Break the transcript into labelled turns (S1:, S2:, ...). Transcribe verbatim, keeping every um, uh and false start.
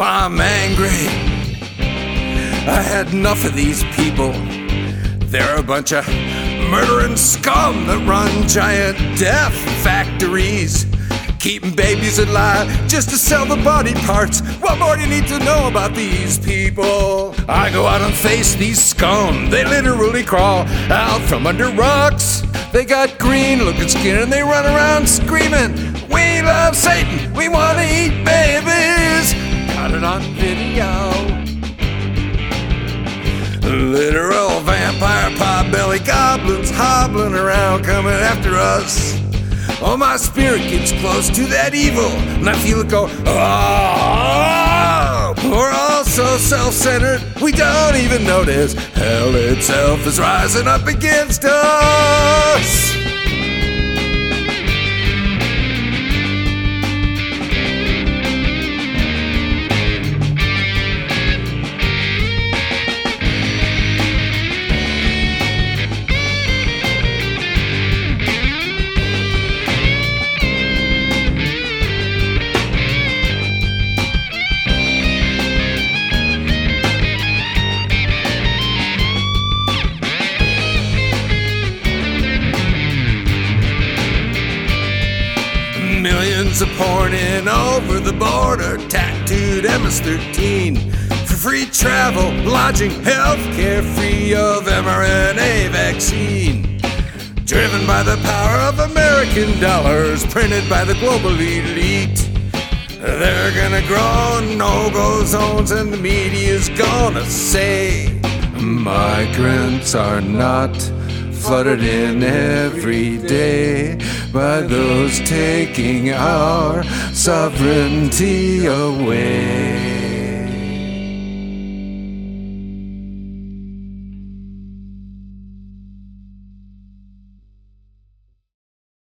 S1: I'm angry. I had enough of these people. They're a bunch of murdering scum that run giant death factories, keeping babies alive just to sell the body parts. What more do you need to know about these people? I go out and face these scum. They literally crawl out from under rocks. They got green looking skin and they run around screaming, "We love Satan, we want to eat babies." Got it on video. Literal vampire potbelly goblins hobbling around coming after us. Oh, my spirit gets close to that evil, and I feel it go, oh! We're all so self-centered, we don't even notice hell itself is rising up against us. Millions are pouring in over the border, tattooed M S thirteen, for free travel, lodging, healthcare, free of M R N A vaccine. Driven by the power of American dollars, printed by the global elite. They're gonna grow no-go zones and the media's gonna say migrants are not flooded in every day by those taking our sovereignty away.